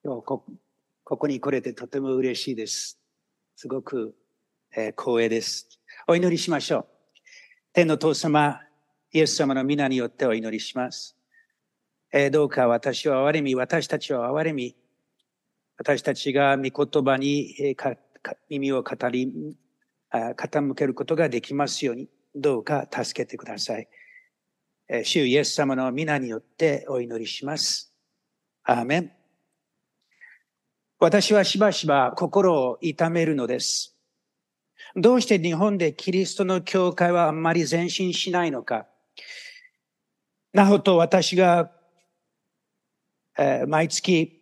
今日ここに来れてとても嬉しいです。すごく、光栄です。お祈りしましょう。天の父様、イエス様の皆によってお祈りします。どうか私を憐れみ、私たちを憐れみ、私たちが御言葉に耳を傾けることができますように、どうか助けてください。主イエス様の皆によってお祈りします。アーメン。私はしばしば心を痛めるのです。どうして日本でキリストの教会はあんまり前進しないのか。なほど私が、毎月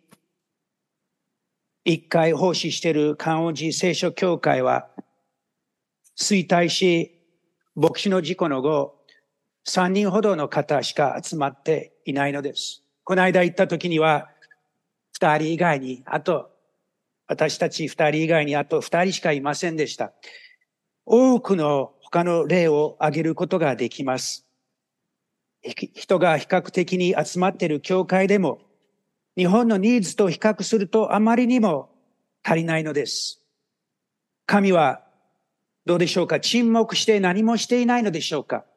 1回奉仕している観音寺聖書教会は衰退し、牧師の事故の後、3人ほどの方しか集まっていないのです。この間行った時には、2人以外に、私たち2人以外にあと2人しかいませんでした。多くの他の例を挙げることができます。人が比較的に集まっている教会でも、日本のニーズと比較するとあまりにも足りないのです。神はどうでしょうか？沈黙して何もしていないのでしょうか？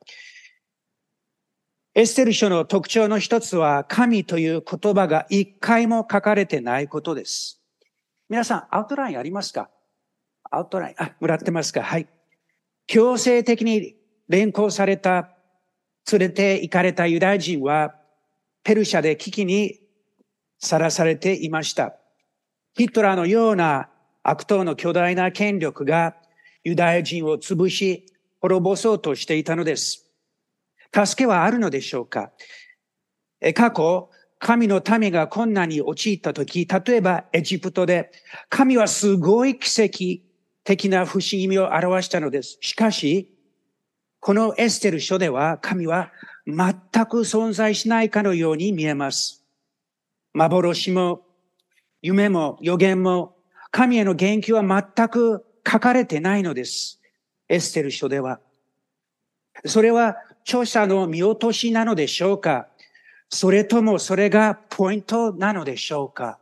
エステル書の特徴の一つは、神という言葉が一回も書かれてないことです。皆さん、アウトラインありますか？アウトライン、もらってますか？はい。強制的に連行された、連れて行かれたユダヤ人は、ペルシャで危機にさらされていました。ヒトラーのような悪党の巨大な権力がユダヤ人を潰し、滅ぼそうとしていたのです。助けはあるのでしょうか？過去、神の民が困難に陥ったとき、例えばエジプトで、神はすごい奇跡的な不思議を表したのです。しかし、このエステル書では、神は全く存在しないかのように見えます。幻も、夢も、予言も、神への言及は全く書かれてないのです。エステル書では。それは著者の見落としなのでしょうか？それともそれがポイントなのでしょうか？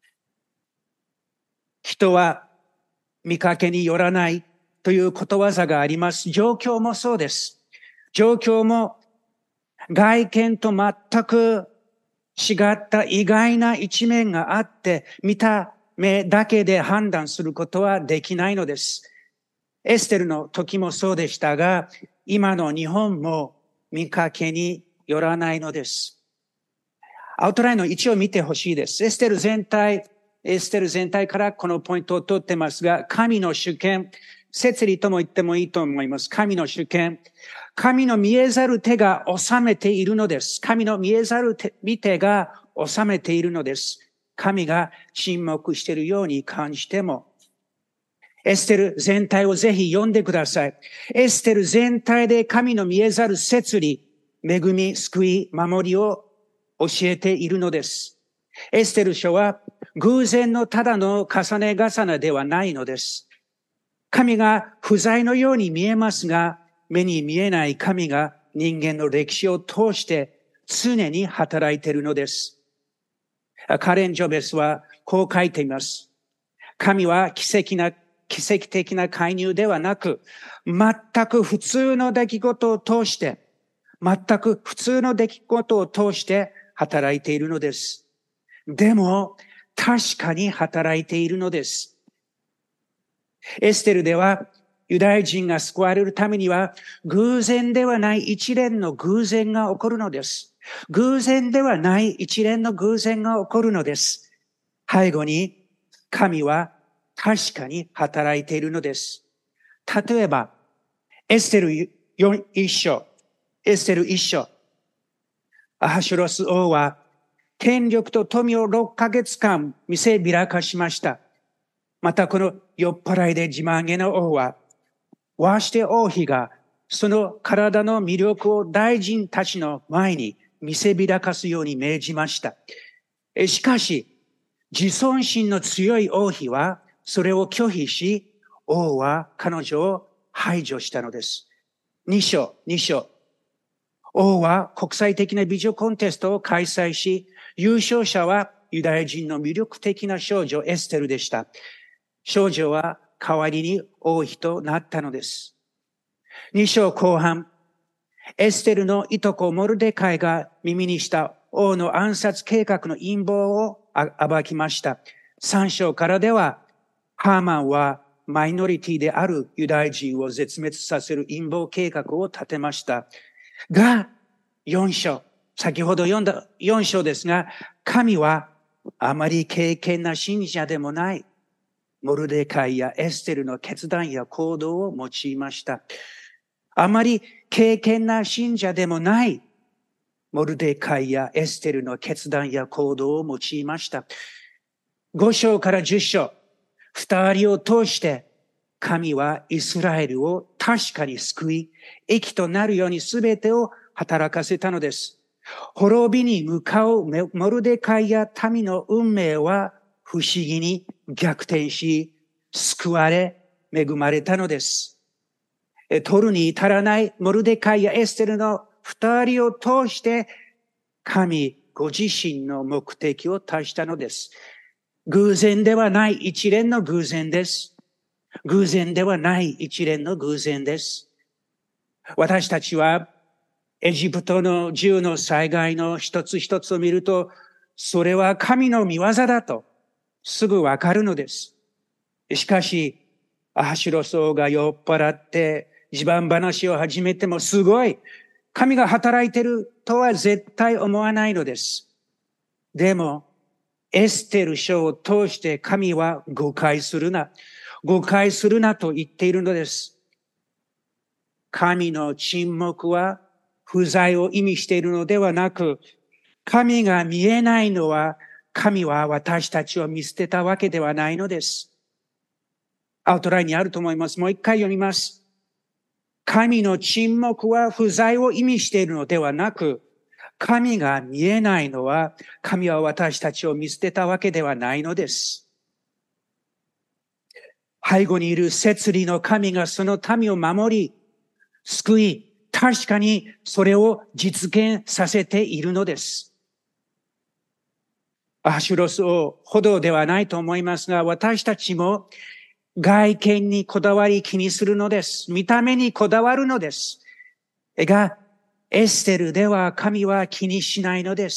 人は見かけによらないということわざがあります。状況もそうです。状況も外見と全く違った意外な一面があって、見た目だけで判断することはできないのです。エステルの時もそうでしたが、今の日本も見かけによらないのです。アウトラインの1を見てほしいです。エステル全体からこのポイントを取ってますが、神の主権、摂理とも言ってもいいと思います。神の主権。神の見えざる手が収めているのです。神の見えざる手が収めているのです。神が沈黙しているように感じても、エステル全体をぜひ読んでください。エステル全体で神の見えざる摂理、恵み、救い、守りを教えているのです。エステル書は偶然のただの重ね重ねではないのです。神が不在のように見えますが、目に見えない神が人間の歴史を通して常に働いているのです。カレン・ジョベスはこう書いています。神は奇跡的な介入ではなく、全く普通の出来事を通して働いているのです。でも、確かに働いているのです。エステルでは、ユダヤ人が救われるためには、偶然ではない一連の偶然が起こるのです。偶然ではない一連の偶然が起こるのです。背後に、神は確かに働いているのです。例えば、エステル一章。アハシュロス王は、権力と富を6ヶ月間見せびらかしました。またこの酔っ払いで自慢げな王は、ワシテ王妃がその体の魅力を大臣たちの前に見せびらかすように命じました。しかし、自尊心の強い王妃はそれを拒否し、王は彼女を排除したのです。2章。王は国際的な美女コンテストを開催し、優勝者はユダヤ人の魅力的な少女エステルでした。少女は代わりに王妃となったのです。2章後半、エステルのいとこモルデカイが耳にした王の暗殺計画の陰謀を暴きました。3章からでは、ハーマンはマイノリティであるユダヤ人を絶滅させる陰謀計画を立てました。が、4章、先ほど読んだ4章ですが、神はあまり敬虔な信者でもないモルデカイやエステルの決断や行動を用いました。あまり敬虔な信者でもないモルデカイやエステルの決断や行動を用いました。5章から10章、2人を通して神はイスラエルを確かに救い、益となるように全てを働かせたのです。滅びに向かうモルデカイや民の運命は不思議に逆転し、救われ、恵まれたのです。取るに足らないモルデカイやエステルの2人を通して、神ご自身の目的を達したのです。偶然ではない一連の偶然です。偶然ではない一連の偶然です。私たちはエジプトの10の災害の一つ一つを見ると、それは神の御業だとすぐわかるのです。しかし、アハシュロス王が酔っ払って自慢話を始めてもすごい、神が働いているとは絶対思わないのです。でも、エステル書を通して神は誤解するなと言っているのです。神の沈黙は不在を意味しているのではなく、神が見えないのは、神は私たちを見捨てたわけではないのです。アウトラインにあると思います。もう一回読みます。神の沈黙は不在を意味しているのではなく、神が見えないのは、神は私たちを見捨てたわけではないのです。背後にいる摂理の神がその民を守り、救い、確かにそれを実現させているのです。アハシュロス王ほどではないと思いますが、私たちも外見にこだわり気にするのです。見た目にこだわるのです。が、エステルでは神は気にしないのです。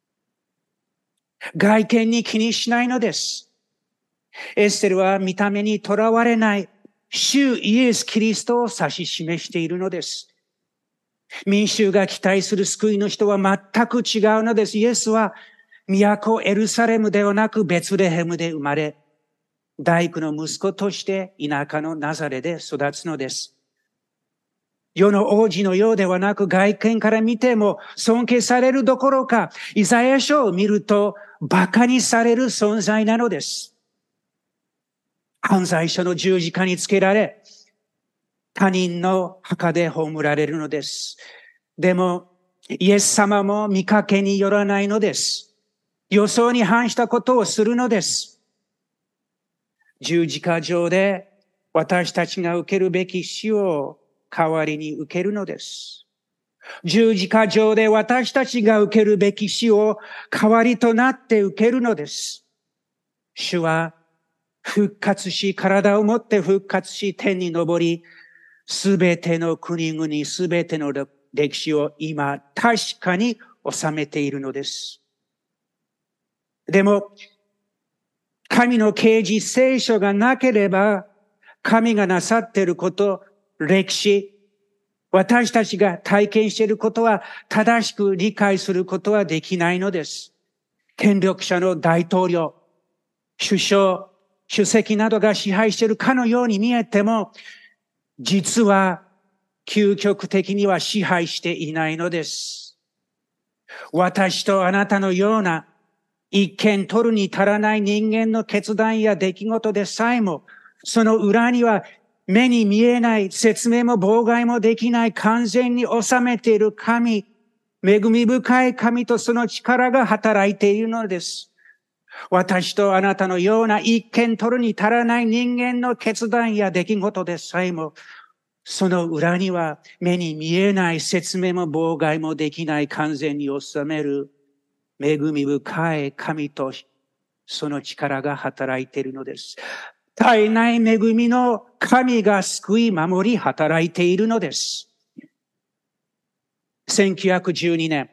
外見に気にしないのです。エステルは見た目にとらわれない主イエス・キリストを指し示しているのです。民衆が期待する救いの人は全く違うのです。イエスは都エルサレムではなくベツレヘムで生まれ、大工の息子として田舎のナザレで育つのです。世の王子のようではなく、外見から見ても尊敬されるどころか、イザヤ書を見ると馬鹿にされる存在なのです。犯罪者の十字架につけられ、他人の墓で葬られるのです。でも、イエス様も見かけによらないのです。予想に反したことをするのです。十字架上で私たちが受けるべき死を代わりに受けるのです。十字架上で私たちが受けるべき死を代わりとなって受けるのです。主は復活し、体を持って復活し、天に昇り、すべての国々、すべての歴史を今確かに収めているのです。でも、神の啓示聖書がなければ、神がなさっていること、歴史、私たちが体験していることは正しく理解することはできないのです。権力者の大統領、首相、主席などが支配しているかのように見えても、実は究極的には支配していないのです。私とあなたのような一見取るに足らない人間の決断や出来事でさえも、その裏には目に見えない、説明も妨害もできない、完全に収めている神、恵み深い神とその力が働いているのです。私とあなたのような一見取るに足らない人間の決断や出来事でさえも、その裏には目に見えない、説明も妨害もできない、完全に収める恵み深い神とその力が働いているのです。絶えない恵みの神が救い守り働いているのです。1912年、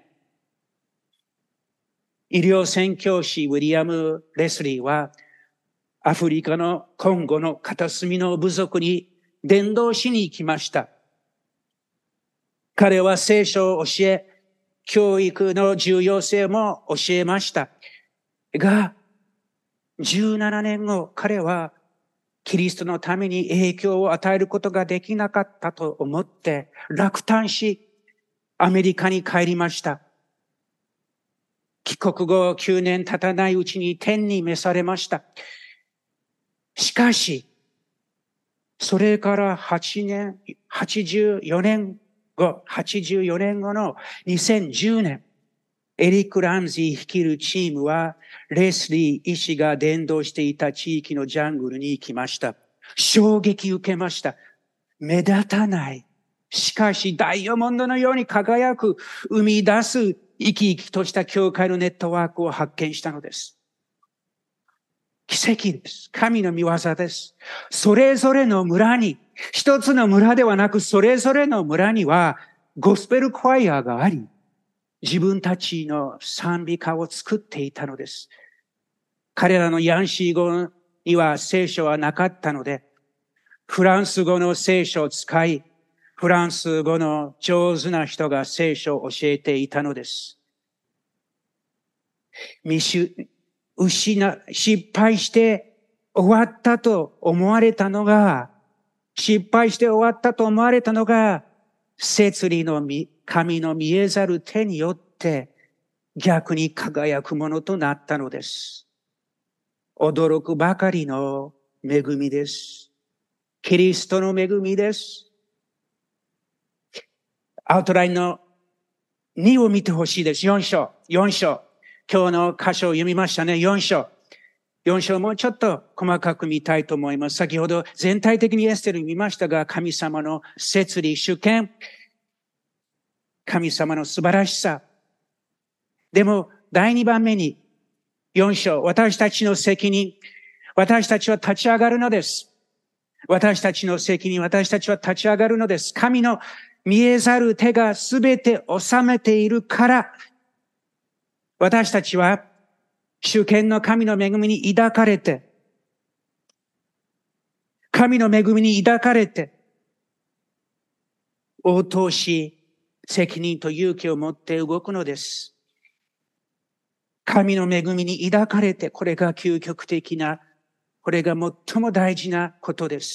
医療宣教師ウィリアム・レスリーは、アフリカのコンゴの片隅の部族に伝道しに行きました。彼は聖書を教え、教育の重要性も教えました。が、17年後、彼はキリストのために影響を与えることができなかったと思って落胆し、アメリカに帰りました。帰国後9年経たないうちに天に召されました。しかし、それから84年後の2010年、エリック・ラムジー率いるチームは、レスリー医師が伝道していた地域のジャングルに行きました。衝撃受けました。目立たない。しかし、ダイヤモンドのように輝く、生み出す生き生きとした教会のネットワークを発見したのです。奇跡です。神の御業です。それぞれの村に、一つの村ではなく、それぞれの村には、ゴスペルクワイアがあり、自分たちの賛美歌を作っていたのです。彼らのヤンシー語には聖書はなかったので、フランス語の聖書を使い、フランス語の上手な人が聖書を教えていたのです。失敗して終わったと思われたのが、摂理の神の見えざる手によって逆に輝くものとなったのです。驚くばかりの恵みです。キリストの恵みです。アウトラインの2を見てほしいです。4章。今日の箇所を読みましたね。4章もうちょっと細かく見たいと思います。先ほど全体的にエステル見ましたが、神様の摂理主権、神様の素晴らしさ。でも、第2番目に、4章、私たちの責任。私たちは立ち上がるのです。私たちの責任、私たちは立ち上がるのです。神の見えざる手がすべて収めているから、私たちは主権の神の恵みに抱かれて、応答し、責任と勇気を持って動くのです。神の恵みに抱かれて、これが究極的な、これが最も大事なことです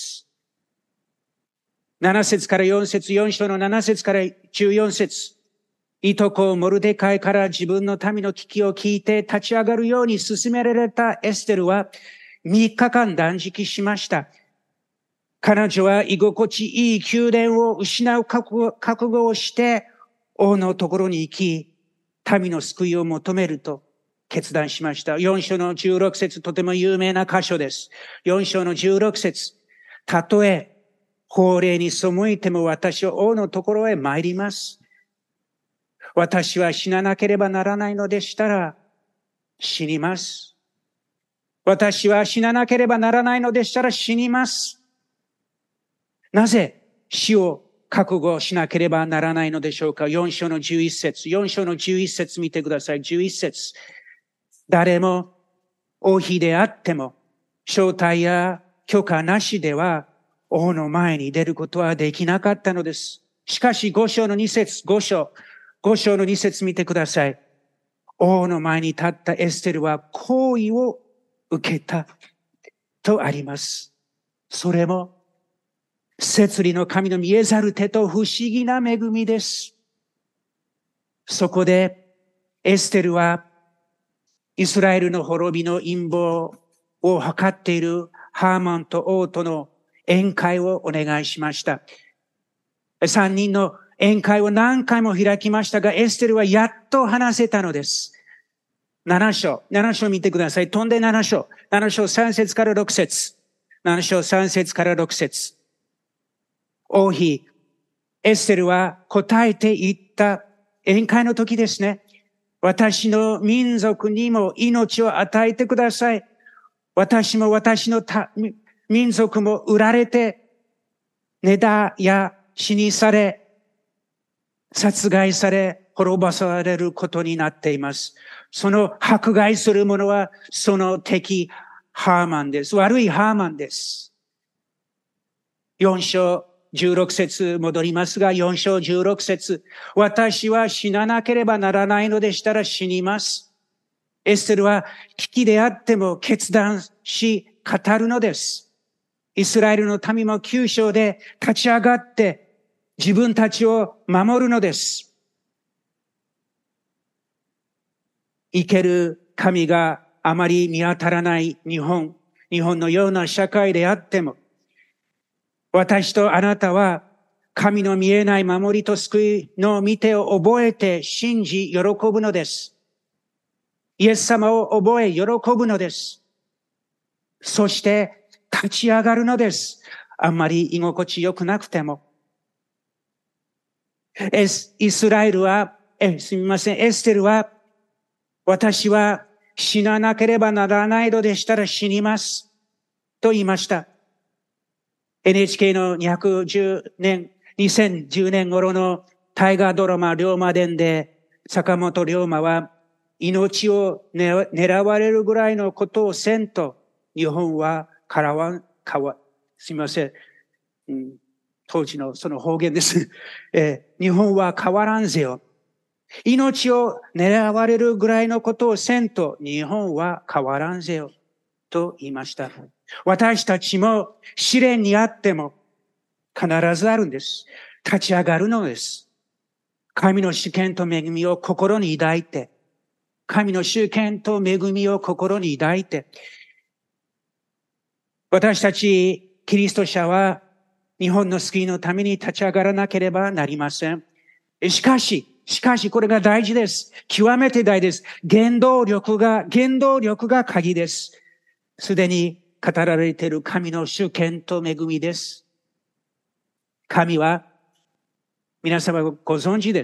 。7節から4節、4章の7節から14節。いとこモルデカイから自分の民の危機を聞いて立ち上がるように進められたエステルは3日間断食しました。彼女は居心地いい宮殿を失う覚悟をして王のところに行き、民の救いを求めると決断しました。4章の16節、とても有名な箇所です。4章の16節、たとえ法令に背いても私は王のところへ参ります。私は死ななければならないのでしたら死にます。私は死ななければならないのでしたら死にます。なぜ死を覚悟しなければならないのでしょうか。4章の11節見てください。11節。誰も王妃であっても招待や許可なしでは王の前に出ることはできなかったのです。しかし5章の2節見てください。王の前に立ったエステルは好意を受けたとあります。それも摂理の神の見えざる手と不思議な恵みです。そこでエステルはイスラエルの滅びの陰謀を図っているハーマンと王との宴会をお願いしました。3人の宴会を何回も開きましたが、エステルはやっと話せたのです。7章見てください。飛んで7章3節から6節。7章3節から6節。王妃、エステルは答えていった宴会の時ですね。 私の民族にも命を与えてください。私も私の民族も売られて、根絶や死にされ、殺害され、滅ぼされることになっています。その迫害する者は、その敵、ハーマンです。悪いハーマンです。4章16節戻りますが、4章16節私は死ななければならないのでしたら死にます。エステルは危機であっても決断し語るのです。イスラエルの民も9章で立ち上がって自分たちを守るのです。生ける神があまり見当たらない日本のような社会であっても、私とあなたは神の見えない守りと救いの御手を覚えて信じ喜ぶのです。イエス様を覚え喜ぶのです。そして立ち上がるのです。あんまり居心地良くなくても。イスラエルは、すみません、エステルは、私は死ななければならないのでしたら死にます。と言いました。NHK の2010年頃の大河ドラマ龍馬伝で坂本龍馬は命を狙われるぐらいのことをせんと日本はすみません、当時のその方言です。日本は変わらんぜよ。命を狙われるぐらいのことをせんと日本は変わらんぜよ。と言いました。私たちも試練にあっても必ずあるんです。立ち上がるのです。神の主権と恵みを心に抱いて、神の主権と恵みを心に抱いて、私たちキリスト者は日本の救いのために立ち上がらなければなりません。しかしこれが大事です。極めて大事です。原動力が鍵です。すでに語られている神の主権と恵みです。神は、皆様ご存知です。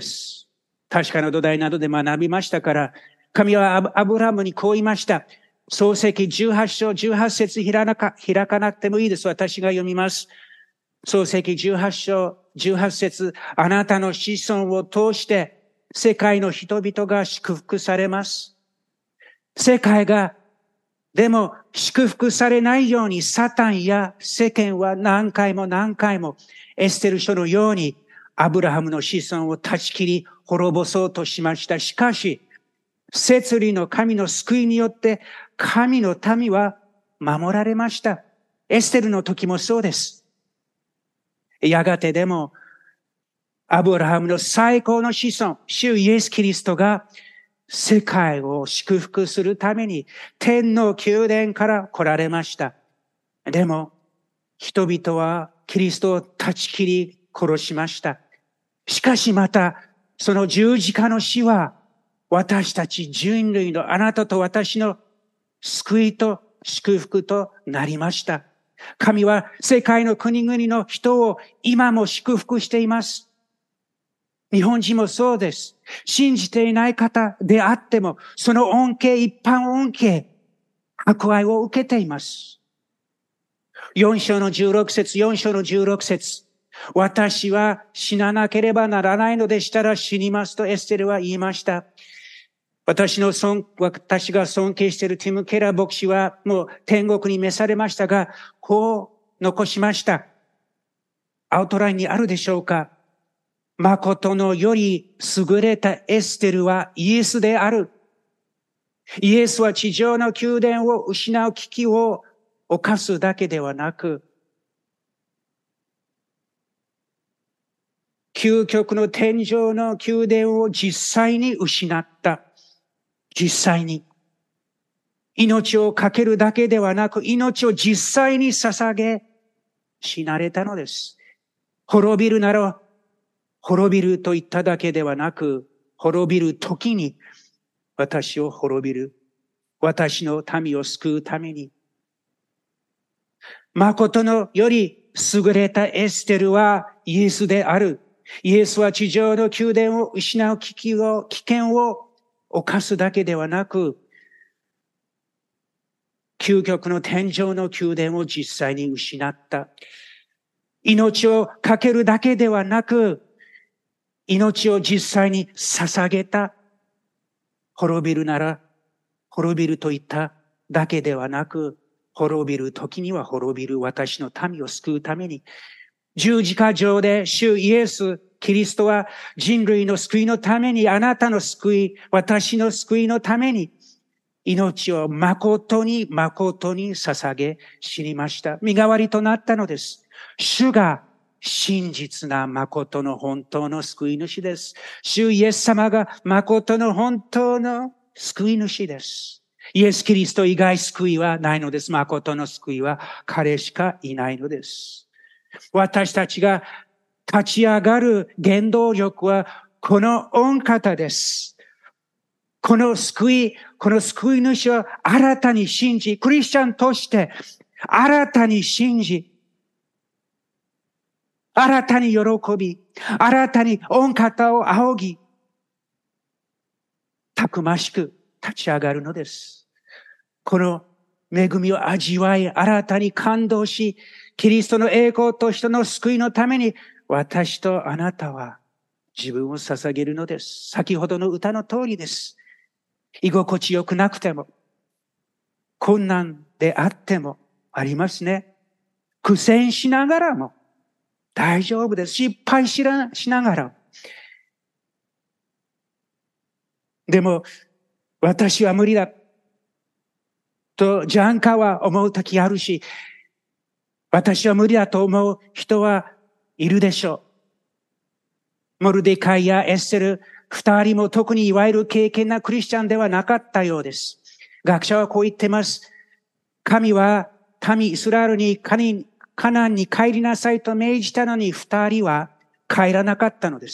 確かな土台などで学びましたから、神はアブラハムにこう言いました。創世記18章18節開かなくてもいいです。私が読みます。創世記18章18節あなたの子孫を通して世界の人々が祝福されます。世界がでも祝福されないようにサタンや世間は何回もエステル書のようにアブラハムの子孫を断ち切り滅ぼそうとしました。しかし、摂理の神の救いによって神の民は守られました。エステルの時もそうです。やがてでもアブラハムの最高の子孫、主イエス・キリストが世界を祝福するために天の宮殿から来られました。でも、人々はキリストを断ち切り殺しました。しかしまた、その十字架の死は、私たち人類のあなたと私の救いと祝福となりました。神は世界の国々の人を今も祝福しています。日本人もそうです。信じていない方であっても、その恩恵、一般恩恵、博愛を受けています。4章の16節私は死ななければならないのでしたら死にますとエステルは言いました。私が尊敬しているティム・ケラー牧師はもう天国に召されましたが、こう残しました。アウトラインにあるでしょうか。誠のより優れたエステルはイエスである。イエスは地上の宮殿を失う危機を犯すだけではなく、究極の天上の宮殿を実際に失った。実際に。命をかけるだけではなく、命を実際に捧げ、死なれたのです。滅びるなら、滅びると言っただけではなく、滅びる時に私を滅びる。私の民を救うために。誠のより優れたエステルはイエスである。イエスは地上の宮殿を失う危険を犯すだけではなく、究極の天上の宮殿を実際に失った。命をかけるだけではなく、命を実際に捧げた。滅びるなら、滅びると言っただけではなく、滅びる時には滅びる私の民を救うために、十字架上で主イエス・キリストは人類の救いのために、あなたの救い、私の救いのために、命を誠に捧げ死にました。身代わりとなったのです。主が真実な誠の本当の救い主です。主イエス様が誠の本当の救い主です。イエス・キリスト以外救いはないのです。誠の救いは彼しかいないのです。私たちが立ち上がる原動力はこの御方です。この救い主を新たに信じ、クリスチャンとして新たに信じ、新たに喜び、新たに御方を仰ぎ、たくましく立ち上がるのです。この恵みを味わい、新たに感動し、キリストの栄光と人の救いのために、私とあなたは自分を捧げるのです。先ほどの歌の通りです。居心地よくなくても、困難であってもありますね。苦戦しながらも大丈夫です。失敗しながら。でも、私は無理だとジャンカは思うときあるし、私は無理だと思う人はいるでしょう。モルデカイやエステル、二人も特にいわゆる敬虔なクリスチャンではなかったようです。学者はこう言ってます。神は民イスラエルにカナンに帰りなさいと命じたのに二人は帰らなかったのです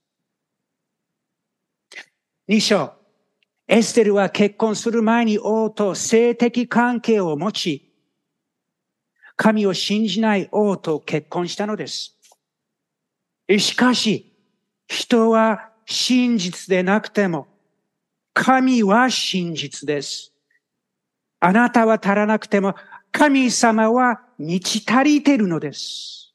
。2章。エステルは結婚する前に王と性的関係を持ち、神を信じない王と結婚したのです。しかし、人は真実でなくても、神は真実です。あなたは足らなくても、神様は満ち足りているのです。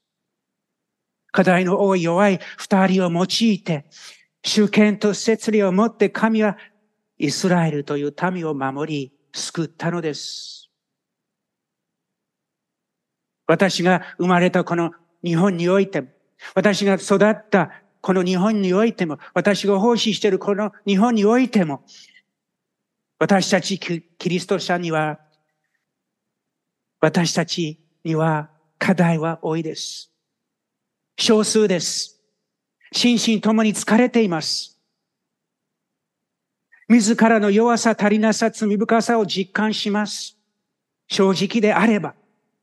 課題の多い弱い二人を用いて、主権と摂理を持って神はイスラエルという民を守り、救ったのです。私が生まれたこの日本においても、私が育ったこの日本においても、私が奉仕しているこの日本においても、私たちキリスト者には、私たちには課題は多いです。少数です。心身ともに疲れています。自らの弱さ、足りなさ、罪深さを実感します。正直であれば。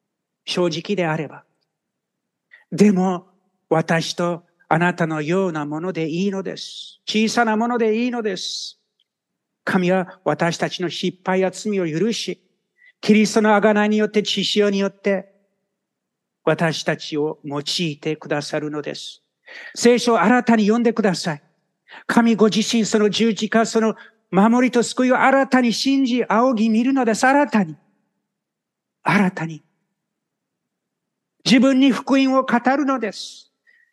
でも、私とあなたのようなものでいいのです。小さなものでいいのです。神は私たちの失敗や罪を許し、キリストの贖いによって、血潮によって、私たちを用いてくださるのです。聖書を新たに読んでください。神ご自身、その十字架、その守りと救いを新たに信じ、仰ぎ見るのです。新たに。自分に福音を語るのです。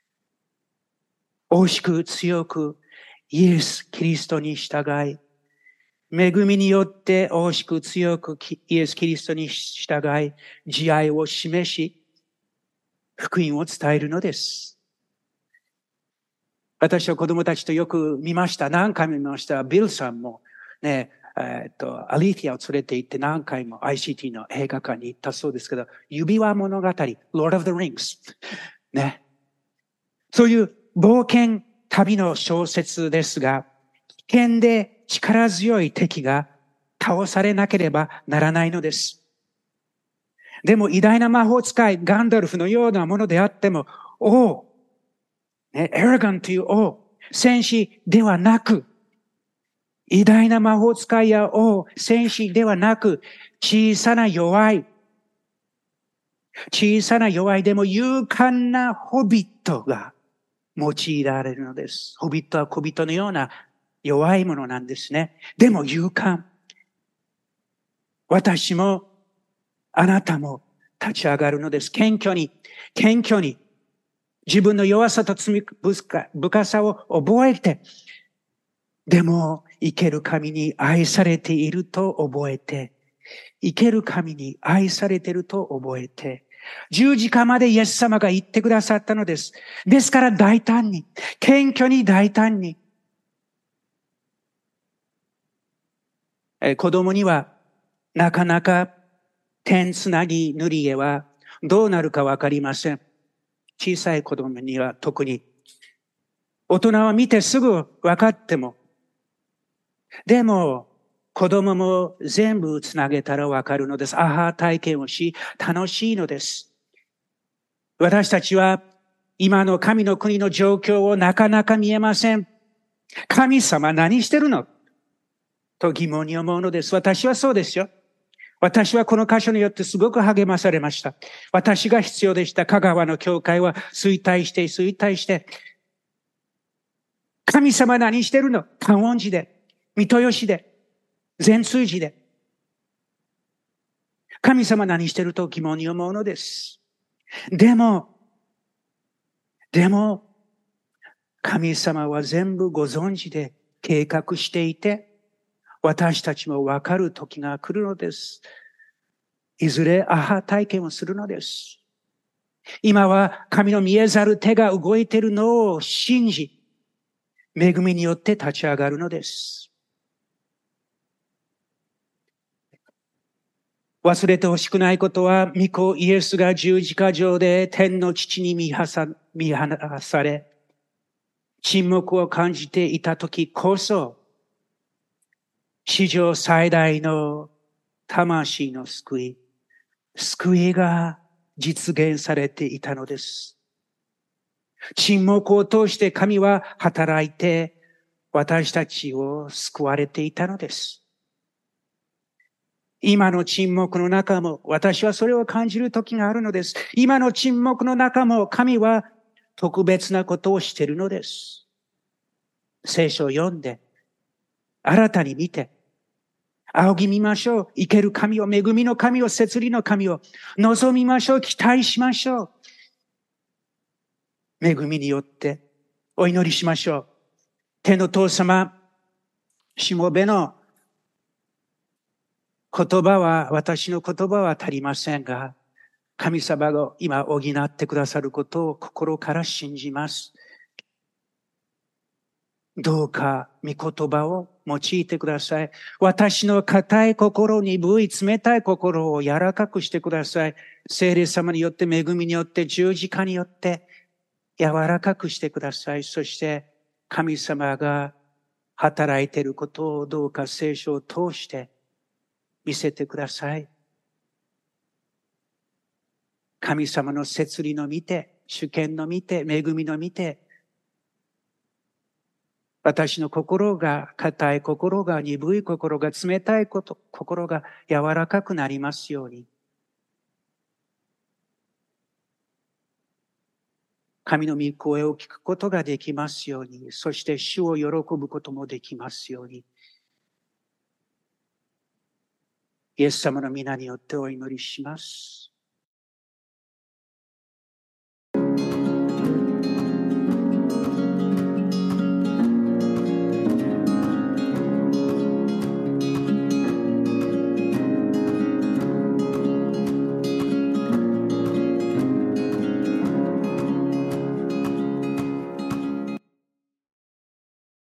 大しく強くイエス・キリストに従い、恵みによって大しく強くイエス・キリストに従い、慈愛を示し、福音を伝えるのです。私は子供たちとよく見ました。何回も見ました。ビルさんもね、アリティアを連れて行って何回も ICT の映画館に行ったそうですけど、指輪物語、Lord of the Rings。ね。そういう冒険旅の小説ですが、危険で力強い敵が倒されなければならないのです。でも偉大な魔法使いガンダルフのようなものであっても、王、エラガンという王、戦士ではなく、偉大な魔法使いや王、戦士ではなく、小さな弱いでも勇敢なホビットが用いられるのです。ホビットは小人のような弱いものなんですね。でも勇敢。私もあなたも立ち上がるのです。謙虚に自分の弱さと罪深さを覚えて、でも生ける神に愛されていると覚えて、生ける神に愛されていると覚えて、十字架までイエス様が言ってくださったのです。ですから大胆に、謙虚に大胆に。子供にはなかなか点つなぎ塗り絵はどうなるかわかりません。小さい子供には特に。大人は見てすぐ分かっても。でも、子供も全部つなげたら分かるのです。アハ体験をし、楽しいのです。私たちは今の神の国の状況をなかなか見えません。神様何してるのと疑問に思うのです。私はそうですよ。私はこの箇所によってすごく励まされました。私が必要でした。香川の教会は衰退して、神様何してるの観音寺で、三豊市で、善通寺で。神様何してると疑問に思うのです。でも、神様は全部ご存知で計画していて、私たちも分かる時が来るのです。いずれアハ体験をするのです。今は神の見えざる手が動いているのを信じ、恵みによって立ち上がるのです。忘れてほしくないことは、御子イエスが十字架上で天の父に見放され、沈黙を感じていた時こそ、史上最大の魂の救いが実現されていたのです。沈黙を通して神は働いて私たちを救われていたのです。今の沈黙の中も私はそれを感じる時があるのです。今の沈黙の中も神は特別なことをしているのです。聖書を読んで、新たに見て、仰ぎ見ましょう。生ける神を、恵みの神を、摂理の神を望みましょう。期待しましょう。恵みによってお祈りしましょう。天の父様、しもべの私の言葉は足りませんが、神様が今補ってくださることを心から信じます。どうか御言葉を用いてください。私の固い心、鈍い冷たい心を柔らかくしてください。聖霊様によって、恵みによって、十字架によって柔らかくしてください。そして神様が働いていることをどうか聖書を通して見せてください。神様の摂理の見て、主権の見て、恵みの見て、私の心が、固い心が、鈍い心が、冷たい心が柔らかくなりますように。神の御声を聞くことができますように。そして主を喜ぶこともできますように。イエス様の皆によってお祈りします。